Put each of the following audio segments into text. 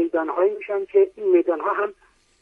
میدانهایی میشن که این میدانها هم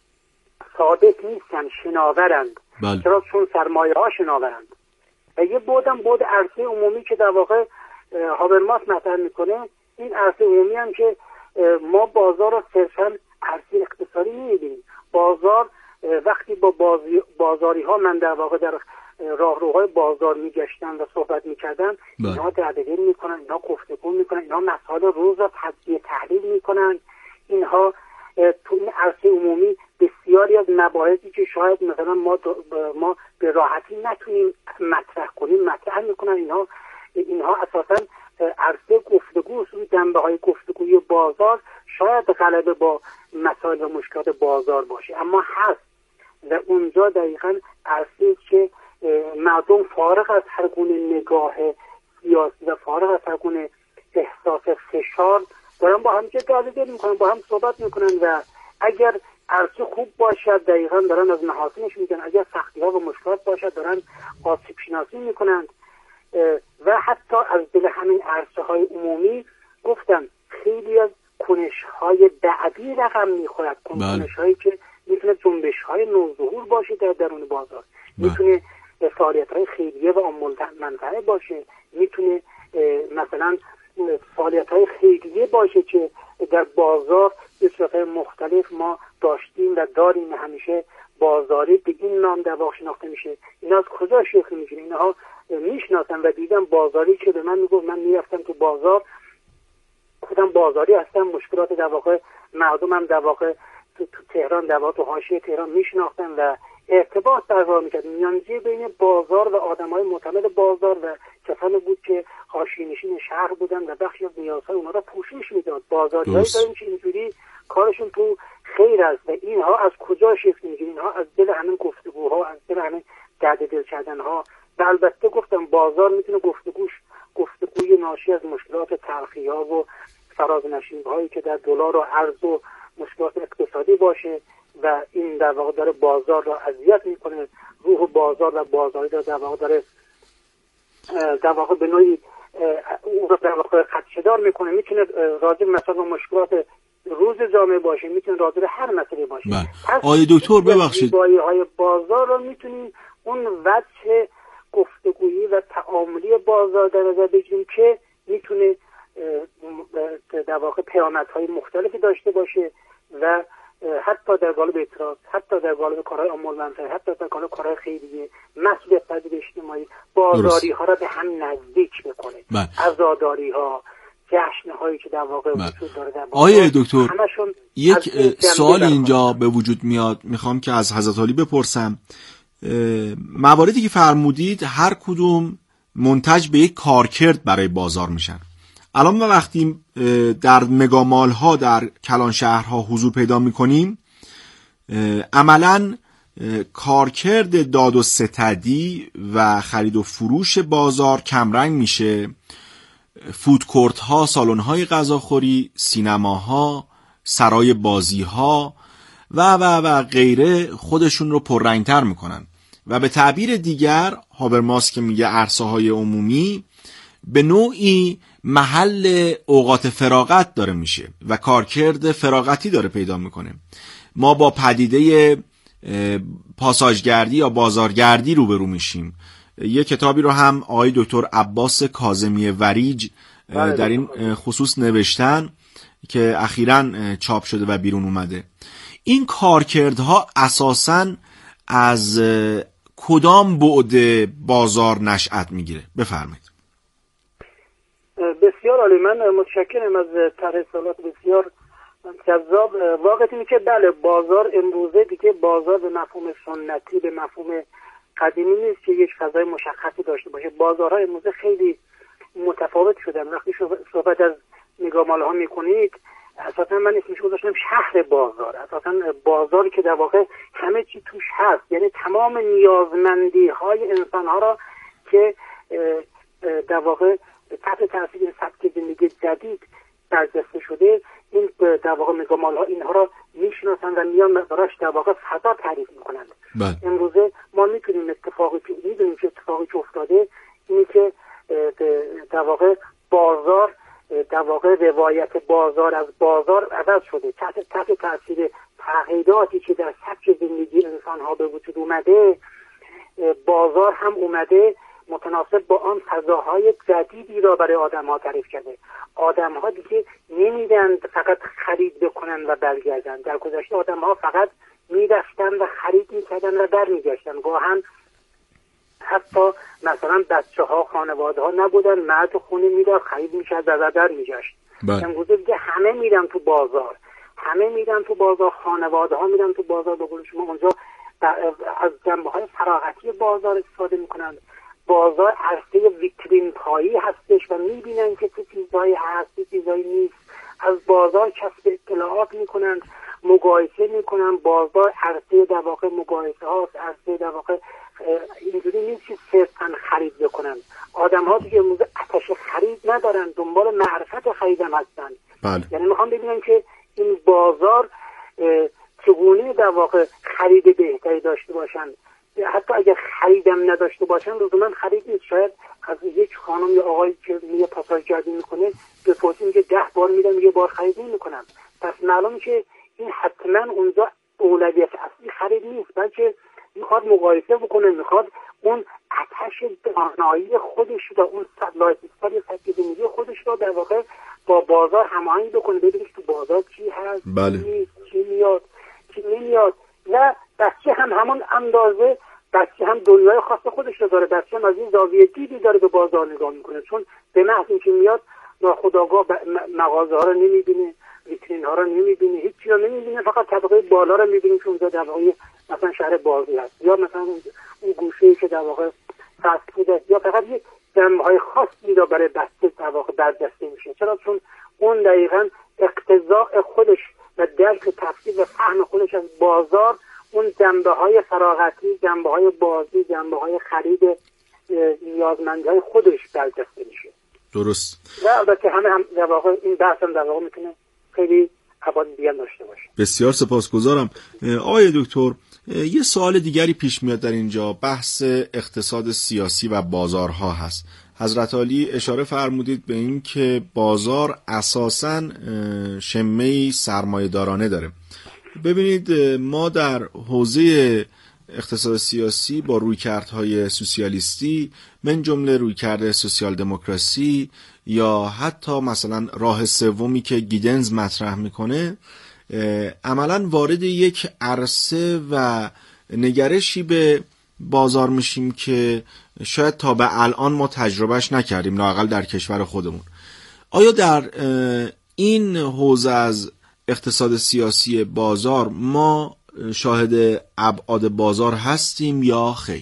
ثابت نیستن، شناورند. چرا؟ چون سرمایه ها شناورند. و یه بود عرصه عمومی که در واقع هابرماس مطرح میکنه، این عرصه عمومی هم که ما بازار رو صرفا عرصه اقتصادی نمیبینیم. بازار وقتی با بازاری ها من در واقع در راهروهای بازار میگشتن و صحبت میکردن، اینها درددل میکنن، اینها گفتگو میکنن، اینها مسائل روز رو تجزیه تحلیل میکنن. اینها تو این عرصه عمومی بسیاری از مباحثی که شاید مثلا ما به راحتی نتونیم مطرح کنیم مطرح میکنن. اینها اساسا عرصه گفتگو، جنبه های گفتگوی بازار شاید غلبه با مسائل و مشکلات بازار باشه، اما هست. و اونجا دقیقاً عرصه که مردم فارغ از هر گونه نگاه سیاسی و فارغ از هر گونه احساس فشار دارن با هم جدال میکنن، با هم صحبت میکنن و اگر عرصه خوب باشد دقیقاً دارن از محاسنش میگن، اگر سختی ها و مشکلات باشد دارن آسیب شناسی میکنن. و حتی از دل همین عرصه های عمومی گفتم خیلی از کنش های بعدی رقم میخورد، کنش هایی که میتونه جنبش های نوظهور باشه در درون بازار، میتونه فعالیت های خیریه و عامل منفعه باشه، میتونه مثلا فعالیت های خیریه باشه که در بازار به صورت مختلف ما داشتیم و داریم. همیشه بازاری به این نام در واقع شناخته میشه. اینا از کجا شکل میگیره؟ اینها میشناسن و دیدم بازاری که به من میگفت، من میرفتم تو بازار، خودم بازاری هستم، مشکلات در واقع مردمم در واقع تو تهران در واقع تو حاشیه تهران میشناختن و ارتباط برقرار میکرد. میانجی بین بازار و آدمای معتمد بازار و کسانی بود که حاشیه‌نشین شهر بودن و بخشی از نیازهای اونها را پوشش میداد. بازاریایی داریم که اینجوری کارشون تو خیر است و اینها از کجا شکل میگیره؟ اینها از دل همین گفتگوها، از دل همین درد دل کردنها. و البته گفتم بازار میتونه گفتگوی ناشی از مشکلات تلخی‌ها و فرازنشینی‌هایی که در دلار و ارز و مشکلات اقتصادی باشه و این در واقع داره بازار را اذیت میکنه، روح بازار و بازاری را در واقع به نوعی اون رو در واقع خدشه‌دار میکنه. میتونه راجع مثلا مشکلات روز جامعه باشه، میتونه راجع به هر مسئله باشه. آقای دکتر ببخشید، زیبایی‌های بازار رو میتونیم اون وجه گفتگویی و تعاملی بازار در نظر بگیریم که میتونه در واقع پیامدهای مختلفی داشته باشه و حتی در قالب اعتراض، حتی در قالب کارهای عامل منفعه، حتی در قالب کارهای خیریه، مسئولیت پذیری اجتماعی، بازاری ها را به هم نزدیک بکنه. عزاداری ها، جشن هایی که در واقع وجود داره در آقای دکتر، یک سوال اینجا به وجود میاد، میخوام که از حضرت عالی بپرسم. مواردی که فرمودید هر کدوم منتج به یک کارکرد برای بازار میشن. الان ما وقتی در مگامال ها در کلان شهرها حضور پیدا میکنیم، عملاً کارکرد داد و ستدی و خرید و فروش بازار کمرنگ میشه. فودکورت ها، سالن های غذاخوری، سینماها، سرای بازی ها و غیره خودشون رو پررنگتر میکنن و به تعبیر دیگر هابرماس که میگه عرصه های عمومی به نوعی محل اوقات فراغت داره میشه و کارکرد فراغتی داره پیدا میکنه. ما با پدیده پاساژگردی یا بازارگردی روبرو میشیم. یه کتابی رو هم آقای دکتر عباس کاظمی وریج در این خصوص نوشتن که اخیراً چاپ شده و بیرون اومده. این کارکردها اساساً از کدام بعد بازار نشأت میگیره؟ بفرمایید. بسیار عالی، من متشکرم از طرح سوالات بسیار جذاب. واقعیت اینه که بله، بازار امروزه دیگه بازار به مفهوم سنتی، به مفهوم قدیمی نیست که یک فضای مشخصی داشته باشه. بازارها امروزه خیلی متفاوت شدن. وقتی صحبت از مگامال ها میکنید، اساسا من اسمش گذاشتم شهر بازار. اساسا بازاری که در واقع همه چی توش هست، یعنی تمام نیازمندی های انسان ها را که در واقع تحت تاثیر سبک زندگی جدید برجسته شده، این در واقع مگامال ها اینها را میشناسن و میان براش در واقع فضا تعریف میکنند. امروزه ما میتونیم میدونیم که اتفاقی که افتاده اینه که در واقع بازار در واقع روایت بازار از بازار عوض شده، تحت تاثیر تغییراتی که در سبک زندگی انسان ها به وجود اومده، بازار هم اومده متناسب با آن فضاهای جدیدی را برای آدم ها تعریف کرده. آدم ها دیگه نمیدن فقط خرید بکنن و برگردن. در گذشته آدم ها فقط میرفتن و خرید میکردن و برمیگشتن. گاهن حتی مثلا بچه ها خانواده ها نبودن، مرد خونه میرفت خرید میکرد و برمیگشت. امروزه دیگه همه میرن تو بازار، خانواده ها میرن تو بازار. به قول شما اونجا از جنبه های فراغتی بازار استفاده میکنن. بازار عرصه ویترین پایی هستش و میبینن که چه چیزهایی هست چه چیزهایی نیست. از بازار کسب اطلاعات میکنن، مقایسه میکنن. بازار عرصه در واقع مقایسه هاست، عرصه در واقع اینجوری نیست که صرفاً خرید بکنن. آدم ها دیگه امروز آتش خرید ندارن، دنبال معرفت خریدم هستن. یعنی میخوام ببینم که این بازار چگونه در واقع خرید بهتری داشته باشن. حتی اگر خریدم نداشته باشن لزوما خرید نیست. شاید از یک خانم یا آقایی که میگه پاساژگری میکنه بپرسیم که 10 بار میرم یه بار خرید نمیکنم. پس معلومه که این حتما اونجا اولویت اصلی خرید نیست، بلکه میخواد مقایسه بکنه، میخواد اون آتش دانایی خودش رو، اون لایفستایل سبک زندگی خودش رو در واقع با بازار هماهنگ بکنه، ببینه تو بازار چی هست، چی میاد، چی نمیاد. و بچه هم همون اندازه، بچه هم دنیای خاص خودش رو داره. بچه هم از این زاویه دیدی داره به بازار نگاه میکنه، چون به محض اینکه میاد ناخودآگاه مغازه ها رو نمیبینه، ویترین ها رو نمیبینه، هیچی رو نمیبینه، فقط طبقه بالا رو میبینه که اونجا در واقع مثلا شهر بازی هست، یا مثلا اون گوشه‌ای که در واقع فست فود است، یا فقط یک جنبه‌های خاصی رو برای بچه در واقع برجسته میشه. چرا؟ چون اون دقیقاً اقتضاء خودش و درک تفسیر و فهم خودش از بازار اون جنبه‌های فراغتی، جنبه‌های بازی، جنبه‌های خرید نیازمندی‌های خودش برجسته میشه. درست. و البته هم در واقع این بحث هم در واقع میتونه خیلی ابعاد دیگر داشته باشه. بسیار سپاسگزارم. آقای دکتر، یه سوال دیگری پیش میاد در اینجا، بحث اقتصاد سیاسی و بازارها هست. حضرت عالی اشاره فرمودید به این که بازار اساساً شمه‌ای سرمایه‌دارانه داره. ببینید ما در حوزه اقتصاد سیاسی با رویکردهای سوسیالیستی من جمله رویکرد سوسیال دموکراسی یا حتی مثلا راه سومی که گیدنز مطرح میکنه عملاً وارد یک عرصه و نگرشی به بازار میشیم که شاید تا به الان ما تجربهش نکردیم، لااقل در کشور خودمون. آیا در این حوزه از اقتصاد سیاسی بازار ما شاهد ابعاد بازار هستیم یا خیر؟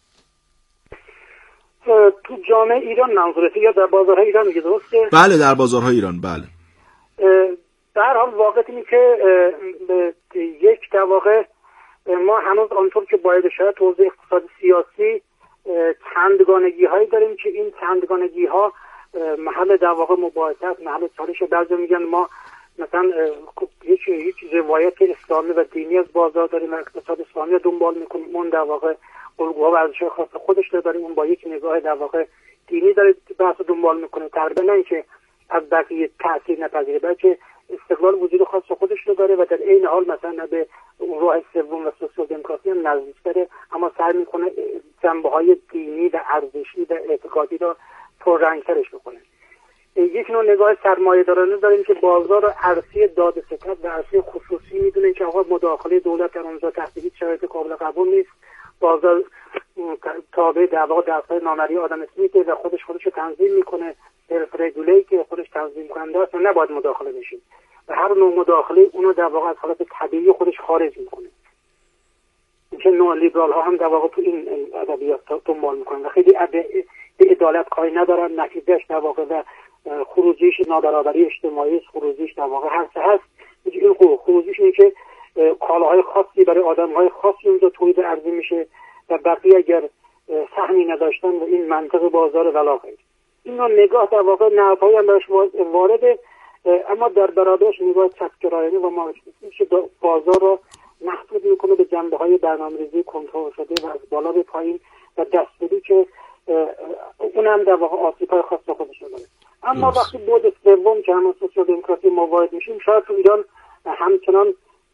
تو جامعه ایران منظورته یا در بازارهای ایران میگه، درسته؟ بله، در بازارهای ایران. بله. در حال واقع اینه که یک در واقع ما هنوز آنطور که باید شاید تو حوزه اقتصاد سیاسی چندگانگی هایی داریم که این چندگانگی ها محل در واقع مباحثه است، محل چالش. بعضی میگن ما مثلا هیچ روایت اسلامی و دینی از بازار داریم و اقتصاد اسلامی رو دنبال میکنیم، اون در واقع الگوها و ارزش‌های خاص خودش رو داریم، اون با یک نگاه در واقع دینی داره بحث دنبال میکنه. تقریبا نه اینکه از بقیه تاثیر نپذیره، بلکه استقلال وجود خاص خودش رو داره و در عین حال مثلا به اون راه سوم و سوسیال دموکراسی هم نزدیک داره، اما سعی میکنه جنبه‌های دینی و ارزشی و اعتقادی رو پررنگ‌ترش بکنه. یک نوع نگاه سرمایه‌دارانه داریم که بازار رو عرصه داد ستد و عرصه خصوصی میدونه که آقا مداخله دولت در اونجا تحت هیچ شرایط قابل قبول نیست. بازار تابع در واقع دستگاه نامری آدم اسمیته و خودش رو تنظیم میکنه، سلف رگولیت خودش تنظیم کننده است و نباید مداخله بشه و هر نوع مداخله اونو در واقع از حالت طبیعی خودش خارج میکنه. که نوع لیبرال ها هم در واقع تو این ادبیات دنبال میکنن و خیلی به عدالت کاری ندارن. نتیجهش در واقع و خروجیش نابرابری اجتماعی، خروجیش در واقع هست. این خروجیش اینه که کالاهای خاصی برای آدم‌های خاصی اونجا تولید ارزی میشه و بقیه اگر سهمی نداشتن و این منطق بازار ولاغه. این نگاه در واقع نهادهای هم برش وارده، اما در برابرش نگاه چپگرایانه و مارکسیستی که بازار رو محدود میکنه به جنبه‌های برنامه‌ریزی کنترل شده و از بالا به پایین و دستوری که اونم در واقع آسیب‌های خاص خودش داره. اما وقتی بعد سوم که همون سوسیال دموکراسی ما وارد میشیم، شاید تو ایران همچنان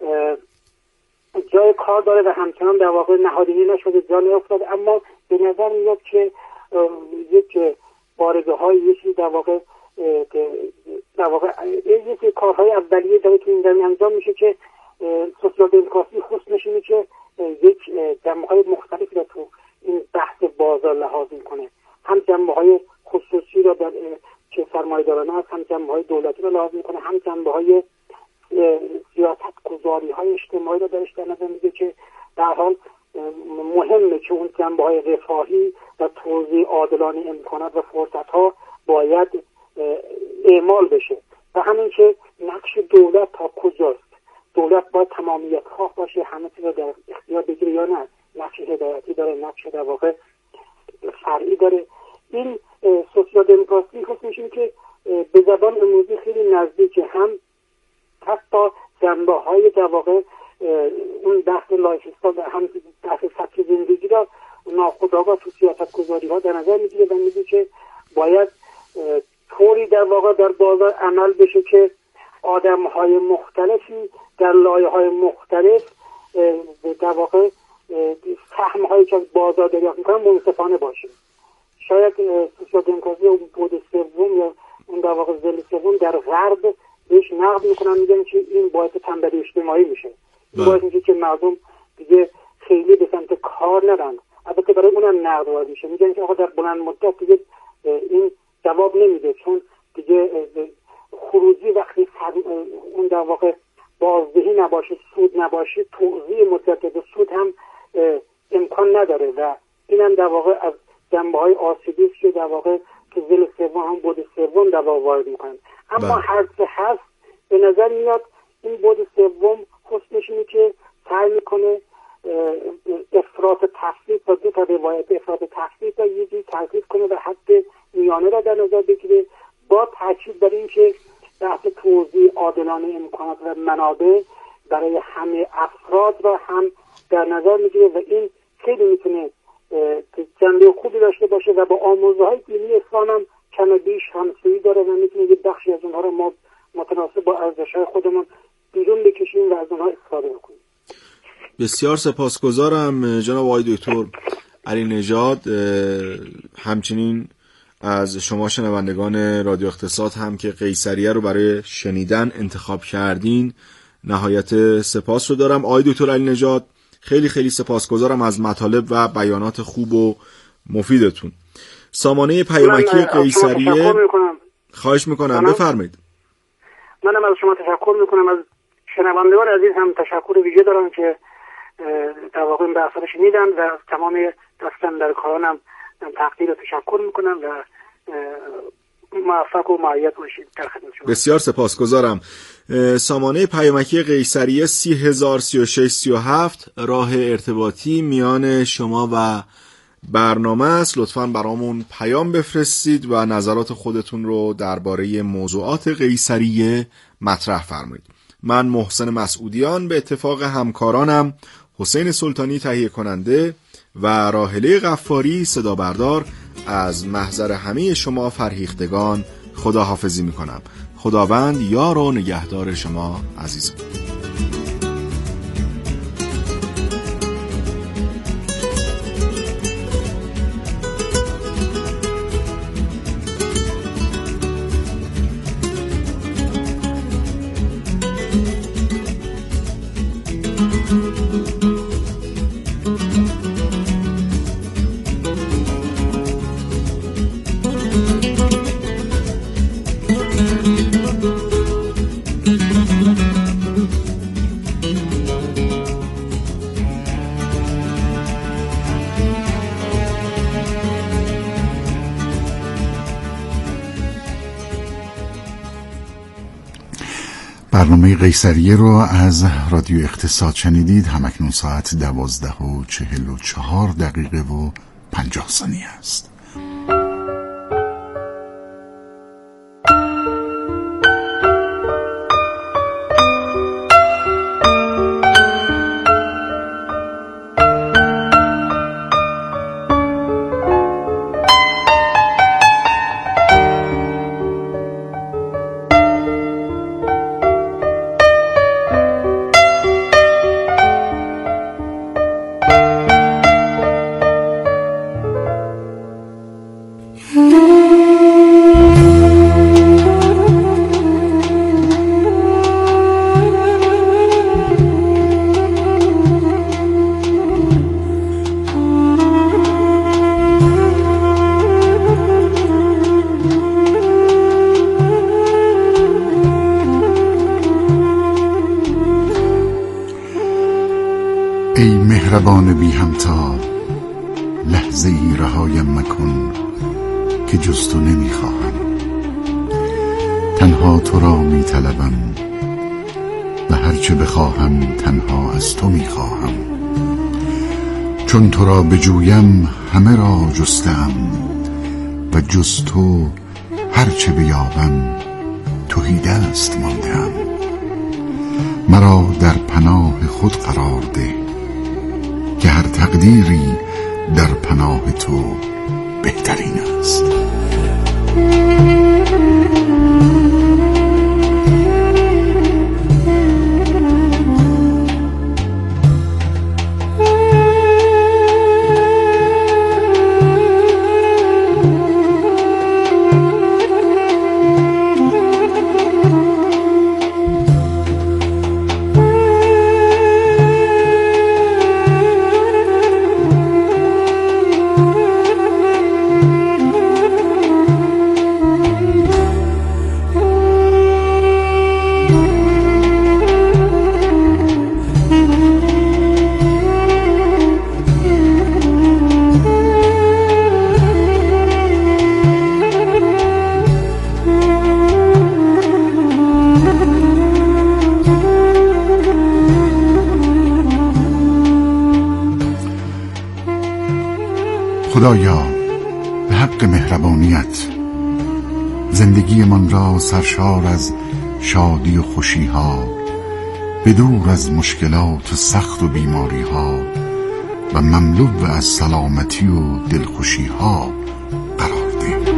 جای کار داره و همچنان در واقع نهادینه نشده، جا نیفتاده، اما به نظر میاد که یک بارگاه‌های یکی در واقع یک کارهای اولیه داره تو این زمین انجام میشه که سوسیال دموکراسی حسنش اینه که یک جنبه‌های مختلفی رو تو این بحث بازار لحاظ میکنه، هم جنبه‌های خصوصی رو که سرمایه‌دارانه است، هم جنبه‌های دولتی رو لحاظ میکنه، هم جنبه‌های سیاست‌گذاری‌های اجتماعی رو درش در نظر میگیره که در حال مهمه که اون جنبه‌های رفاهی و توزیع عادلانه امکانات و فرصت‌ها باید اعمال بشه و همین که نقش دولت تا کجاست. دولت باید تمامیت خواه باشه، همه چیز رو در اختیار بگیره یا نه، نقش هدایتی داره، نقش در واقع فرعی داره. این سوسیال دموکراسی میشه که به زبان امروزی خیلی نزدیک هم حتی جنبه‌های در واقع اون بحث لایف استایل و هم بحث سبک زندگی را ناخودآگاه تو سیاست‌گذاری‌ها در نظر میگیره و میگه که باید طوری در واقع در بازار عمل بشه که آدم‌های مختلفی در لایه‌های مختلف در واقع سهم‌هایی که از بازار دریافت می‌کنن منصفانه باشه. شاید سوسیال دموکراسی اون بود سوم یا اون در واقع ضلع سوم در غرب بهش نقد میکنن، میگن که این باعث تنبلی اجتماعی میشه، این باعث میشه که مردم دیگه خیلی به سمت کار نرن. البته برای اونم نقد وارد میشه، میگن که آقا در بلند مدت دیگه این جواب نمیده، چون دیگه خروجی وقتی اون در واقع بازدهی نباشه، سود نباشه، توزیع متعدد سود هم امکان نداره و اینم در واقع از جنبه‌های آسیبی است که در واقع که ضلع سوم هم بود سوم در واقع وارد میکنن. اما هر چه هست به نظر میاد این بود سوم حسنش اینه که سعی میکنه افراط تفریط و دو تا روایت افراط تفریط را یه جوری ترکیب کنه و حد میانه را در نظر بگیره، با تاکید بر این که بحث توزیع عادلانه امکانات و منابع برای همه افراد را هم در نظر میگیره و این خیلی میتونه جنبه خوبی داشته باشه و با آموزه‌های دینی اسلام هم کم بیش همسویی داره و میتونه یه بخشی از اونها رو ما متناسب با ارزش‌های خودمون بیرون بکشیم و از اونها استفاده کنیم. بسیار سپاسگزارم جناب آقای دکتر علی نژاد. همچنین از شما شنوندگان رادیو اقتصاد هم که قیصریه رو برای شنیدن انتخاب کردین نهایت سپاس رو دارم. آقای دکتر علی نژاد خیلی خیلی سپاسگزارم از مطالب و بیانات خوب و مفیدتون. سامانه پیامکی قیصریه. خواهش میکنم بفرمایید. منم از شما تشکر میکنم، از شنوندگان عزیز هم تشکر ویژه دارم که در واقع این بحث رو شنیدن و از تمام دستاندرکارانم تقدیر و تشکر میکنم و موفق و معید باشید در خدمت شما. بسیار سپاسگزارم. سامانه پیامکی قیصریه 303637 راه ارتباطی میان شما و برنامه است. لطفاً برامون پیام بفرستید و نظرات خودتون رو درباره موضوعات قیصریه مطرح فرمایید. من محسن مسعودیان به اتفاق همکارانم حسین سلطانی تهیه کننده و راحله غفاری صدا بردار از محضر همه شما فرهیختگان خداحافظی میکنم. خداوند یار و نگهدار شما عزیزان. برنامه قیصریه رو از رادیو اقتصاد شنیدید. همکنون ساعت 12:44 است. ای مهربان بی همتا، لحظه ای رهایم مکن که جز تو نمی خواهم. تنها تو را می طلبم و هرچه بخواهم تنها از تو می خواهم. چون تو را بجویم همه را جستم و جز تو هرچه بیابم تهی دست ماندم. مرا در پناه خود قرار ده که هر تقدیری در پناه تو بهترین است. خدایا به حق مهربانیت زندگی من را سرشار از شادی و خوشی ها، بدور از مشکلات و سخت و بیماری ها و مملو از سلامتی و دلخوشی ها قرار ده.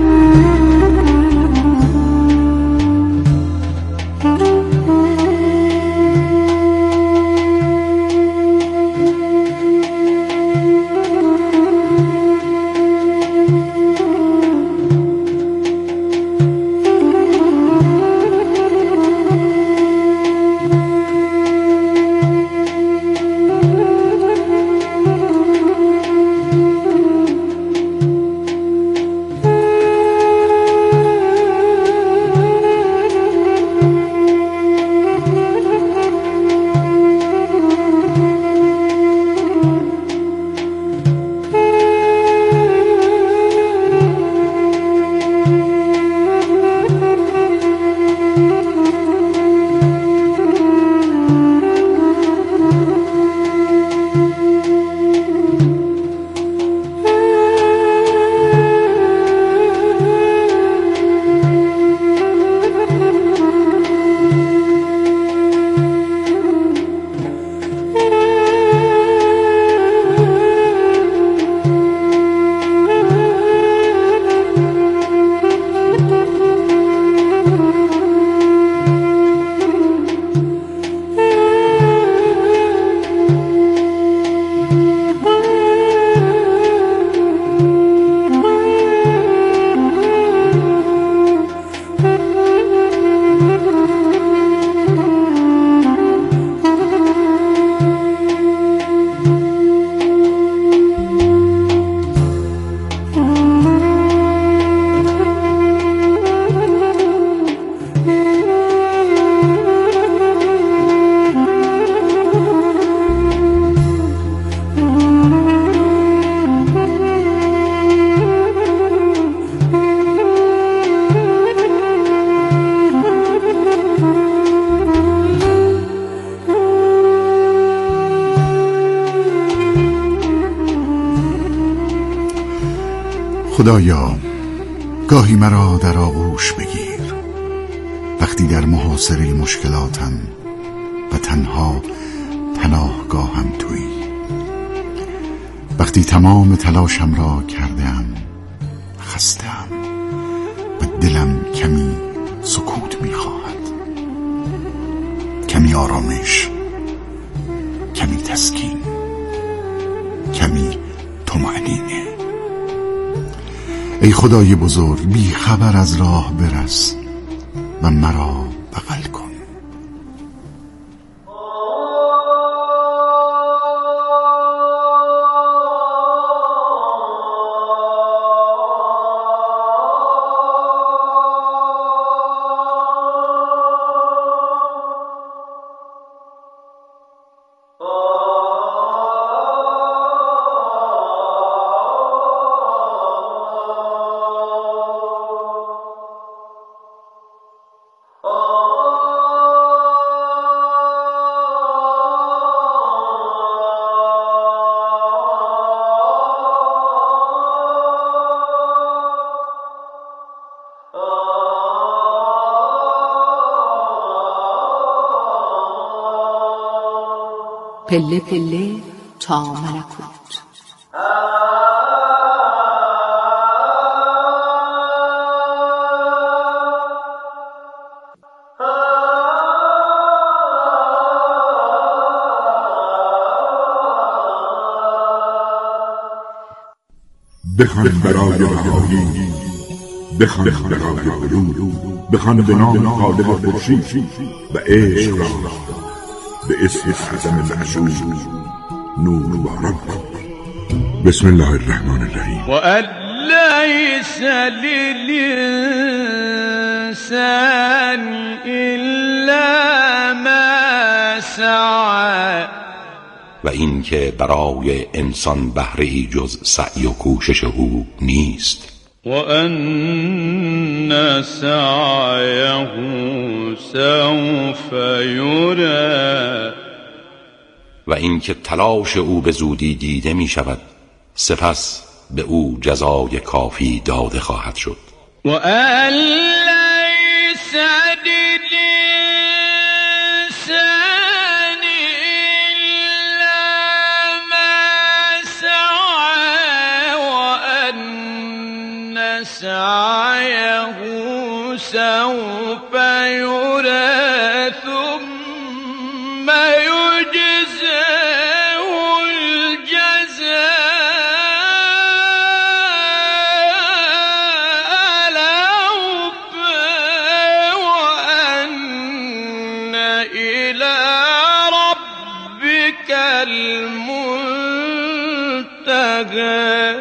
خدایا گاهی مرا در آغوش بگیر وقتی در محاصره مشکلاتم و تنها پناهگاهم تویی. وقتی تمام تلاشم را کردم خسته‌ام و دلم کمی سکوت می‌خواهد، کمی آرامش، کمی تسکین، کمی طمأنینه. ای خدای بزرگ، بی خبر از راه برس و مرا بغل کن. پله پله تا ملکوت. بخوان برای رهایی، بخوان برای علوم، بخوان به نام خالق خورشید و عشق را به اسم اعظم معشوق نور باران کن. بسم الله الرحمن الرحیم. و لیس للانسان الا ما سعی، و این که برای انسان بهره‌ای جز سعی و کوشش او نیست. و ان سعیه سوف یری، و این که تلاش او به زودی دیده می شود، سپس به او جزای کافی داده خواهد شد. و ان لیس سعيه سوف يرى ثم يجزاه الجزاء الأوفى وأن إلى ربك المنتهى.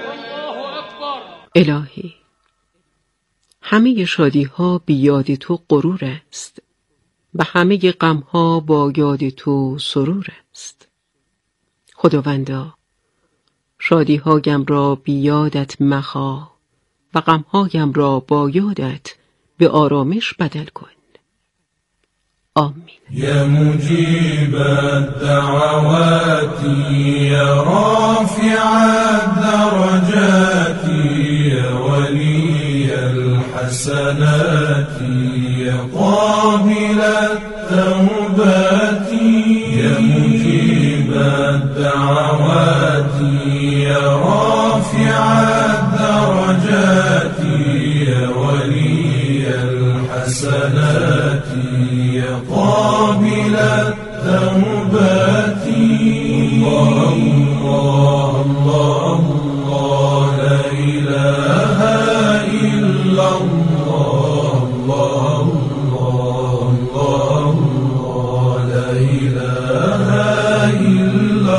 الهی، همه شادی ها بی یاد تو غرور است و همه غم ها با یاد تو سرور است. خداوندا، شادی هایم را بی یادت مخواه و غم هایم را با یادت به آرامش بدل کن. آمین. یا مجیب الدعوات یا رافع الدرجات یا ولی الحسنات یا قابل التوبات یا مجیب الدعوات یا رافع الدرجات یا ولی الحسنات یا قابل التوبات. الله الله الله لا إله إلا الله الله الله الله لا إله إلا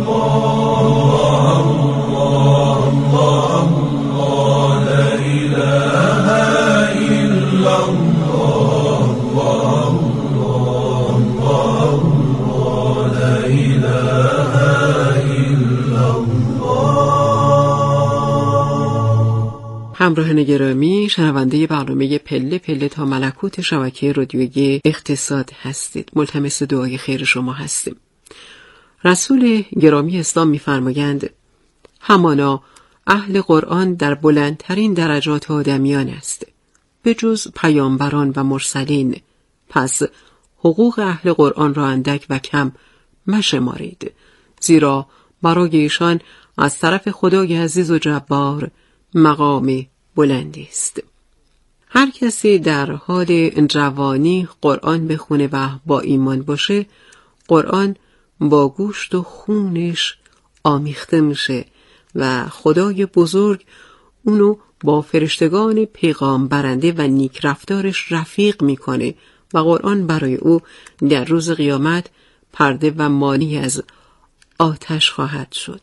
الله الله الله لا إله إلا الله الله الله لا إله إلا الله. همراهان گرامی، شنونده برنامه پله پله تا ملکوت شبکه رادیویی اقتصاد هستید. ملتمس دعای خیر شما هستیم. رسول گرامی اسلام می‌فرمایند همانا اهل قرآن در بلندترین درجات آدمیان است به جز پیامبران و مرسلین، پس حقوق اهل قرآن را اندک و کم مشمارید، زیرا برای ایشان از طرف خدای عزیز و جبار مقام بلندی است. هر کسی در حال جوانی قرآن بخونه و با ایمان باشه، قرآن با گوشت و خونش آمیخته میشه و خدای بزرگ اونو با فرشتگان پیغام برنده و نیک رفتارش رفیق میکنه و قرآن برای او در روز قیامت پرده و مانی از آتش خواهد شد.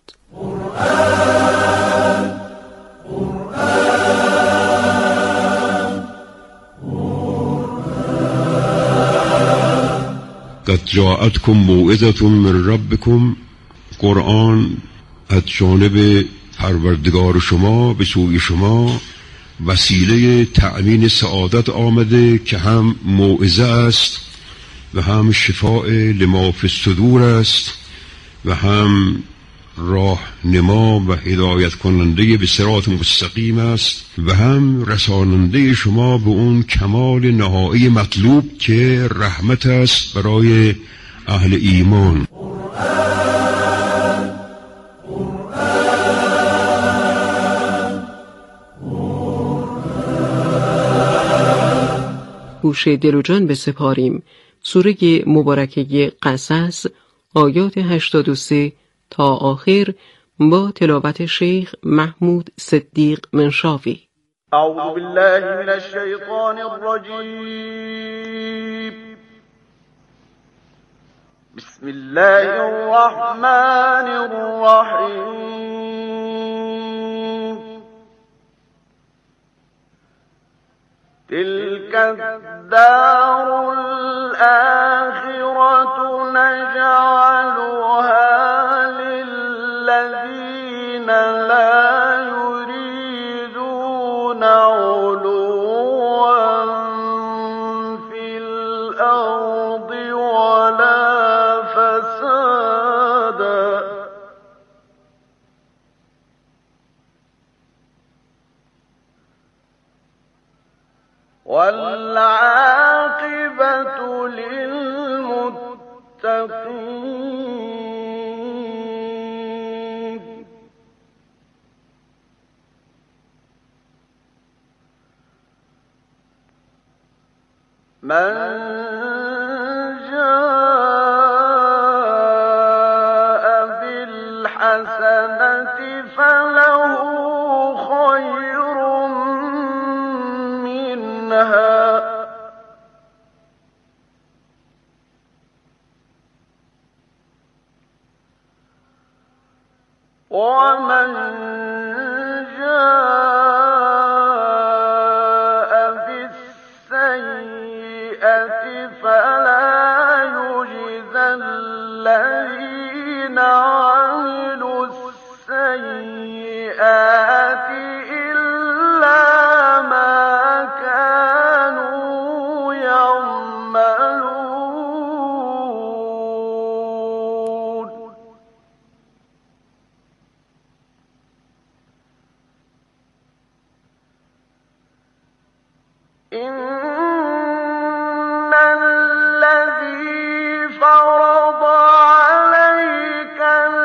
قد جاءتكم موعظة من ربكم، قرآن از جانب پروردگار شما به سوی شما وسیله تأمین سعادت آمده که هم موعظه است و هم شفاء لما فی الصدور است و هم راهنما و هدایت کننده به صراط مستقیم است و هم رساننده شما به اون کمال نهایی مطلوب که رحمت است برای اهل ایمان. هوش دل و جان بسپاریم. سوره مبارکه قصص آیات 83 تا آخر با تلاوت شیخ محمود صدیق منشاوی. اعوذ بالله من الشیطان الرجیم. بسم الله الرحمن الرحیم. تلك الدار الآخرة نجعلها للذين لا يريدون علوا في الأرض ولا فسادا والعاقبة للمتقين. من جاء بالحسنة فله خير منها ومن جاء بالسيئة فلا يجزى الذين عملوا السيئات إلا ما كانوا يعملون. إن الذي فرض عليك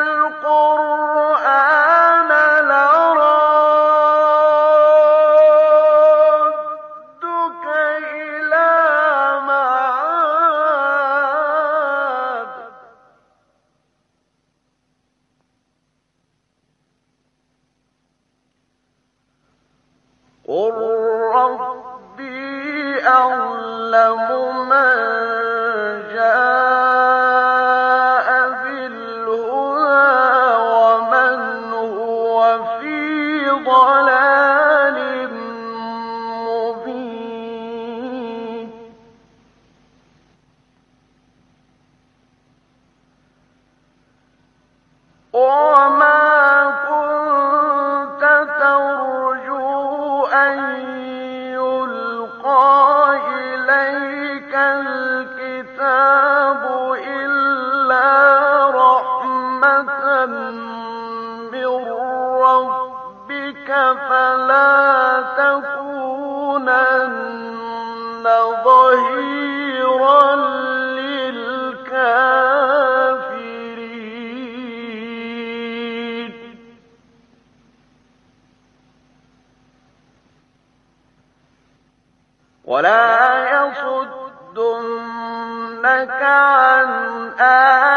القرآن لرادك إلى معاد قل ربي أعلم من جاء بالهدى ومن هو في ضلال مبين.